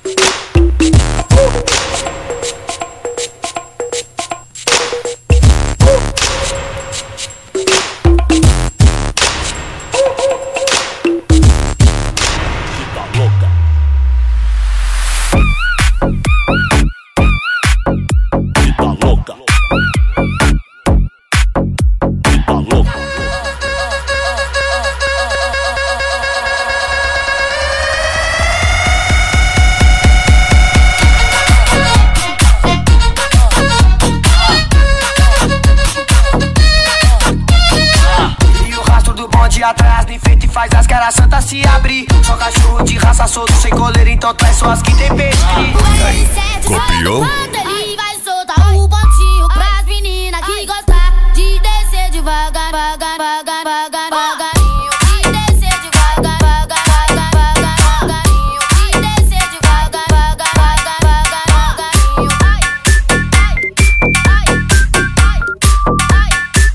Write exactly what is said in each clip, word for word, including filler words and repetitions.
Atrás, nem feito e faz as caras santa se abrir. Só cachorro de raça solto, sem coleira, então traz só as que tem pesque. Copiou? Ele vai soltar o pontinho pras meninas que gostam de descer devagar, devagar, devagar, devagar, devagarinho. De descer devagar, devagar, devagar, devagarinho. De descer devagar, devagar, devagar, devagarinho. Ai, ai, ai, ai,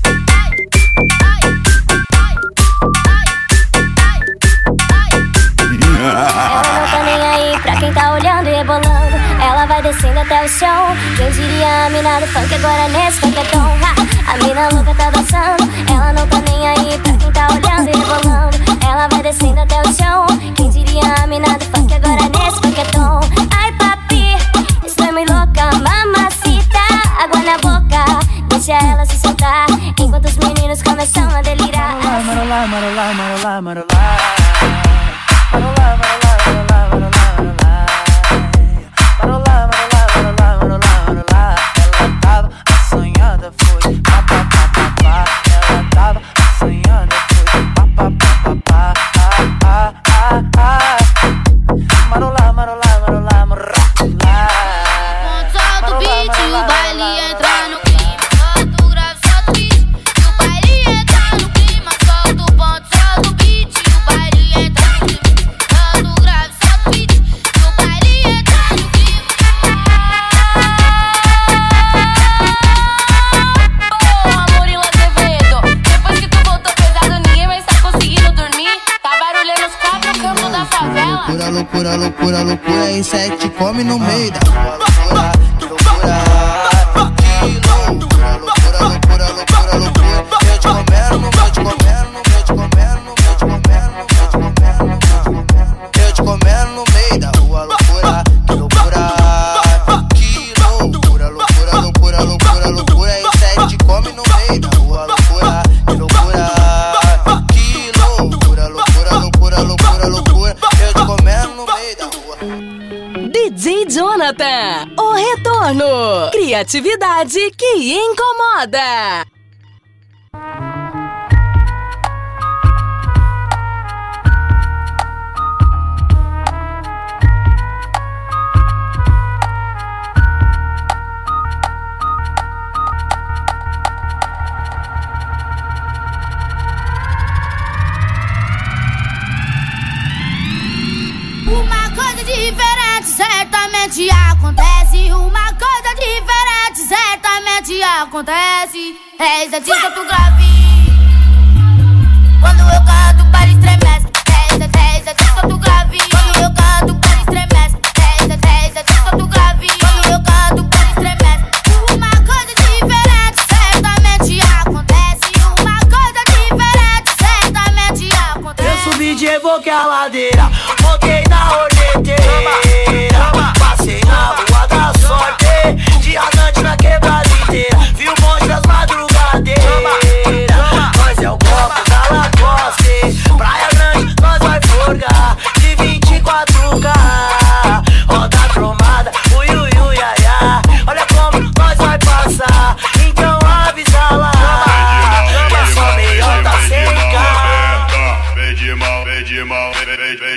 Ela não tá nem aí pra quem tá olhando e rebolando. Ela vai descendo até o chão. Quem diria a mina do funk agora nesse funketão. A mina louca tá dançando. Ela não tá nem aí pra quem tá olhando e rebolando. Ela vai descendo até o chão. Quem diria a mina do funk agora nesse funketão. Ai papi, estou muito louca, mamacita. Água na boca, deixa ela se soltar. Enquanto os meninos começam a delirar. Marolá, marolá, marolá, marolá. Marolá, marolá, marolá, marolá, marolá, marolá, marolá, marolá, marolá. Ela tava assanhada, foi pá, pá, pá, pá, pá. Ela tava assanhada, foi pá, pá, pá, pá, pá, ah, ah, ah. Marolá, marolá, marolá, marolá. solta o beat e o baile entra no clima. Solta o grave, solta o beat e o baile entra no clima. Solta o ponto, solta o beat e o baile entra no clima. Solta o grave, solta o beat e o baile entra no clima. Porra, Murilo Azevedo, depois que tu voltou pesado, ninguém mais tá conseguindo dormir. Tá barulhando os quatro cantos da favela. Loucura, loucura, loucura, loucura. E sete come no meio da rua. Loucura, que loucura. Que loucura, loucura, loucura, loucura, loucura. Eu te comendo, no meu te comendo, no meu te comendo, no meu te comendo, no meu te comendo, no meu te comendo. Eu te comendo no meio da rua. Loucura, que loucura. Que loucura, loucura, loucura, loucura, loucura. E sete come no meio da rua. Loucura, que loucura. Que loucura, loucura, loucura, loucura, loucura. Eu te comendo no meio da rua. D J Jonathan, o retorno. Criatividade que incomoda. Uma coisa diferente certamente acontece. Uma coisa diferente certamente acontece. É isso, artista tu grave. Quando eu canto, para estremece. É isso, é isso, artista tu grave. Quando eu canto, para estremece. É isso, é isso, artista tu grave. Quando eu canto, para estremece. Uma coisa diferente certamente acontece. Uma coisa diferente certamente acontece. Eu subi de evoque a ladeira, voltei na ordeteira. Passei na rua da sorte, diamante na quebrada inteira. Vi o monte das madrugadeiras. Nós é o copo da Lacoste, Praia Grande, nós vai forgar de vinte e quatro K. Roda cromada, ui ui ui ai ai. Olha como nós vai passar, então avisa lá que é só melhor tá sem cá. Vem de mal, vem de mal, vem, vem, vem.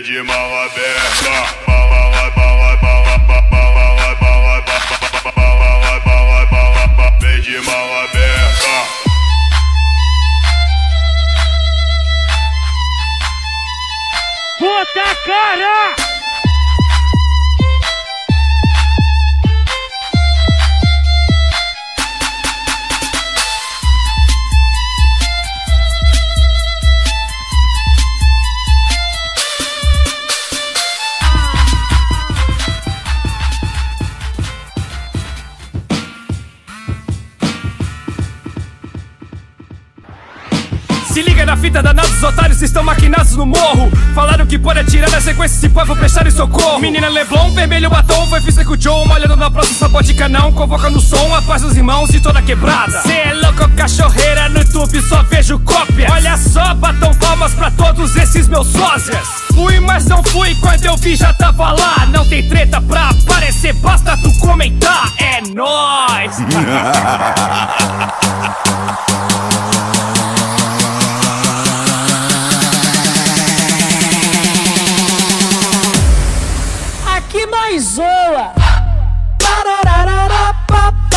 na fita, danados otários estão maquinados no morro. Falaram que pode atirar na sequência, se pode vou prestar em socorro. Menina Leblon, vermelho batom, foi física com o Joe. Molhando na próxima, só pode canão. Convoca no som, a paz dos irmãos e toda quebrada. Cê é louco, cachorreira, no YouTube só vejo cópias. Olha só, batam palmas pra todos esses meus sósias. Fui, mas não fui, quando eu vi já tava lá. Não tem treta pra aparecer, basta tu comentar. É nóis! Aqui nós zoa. Parararara,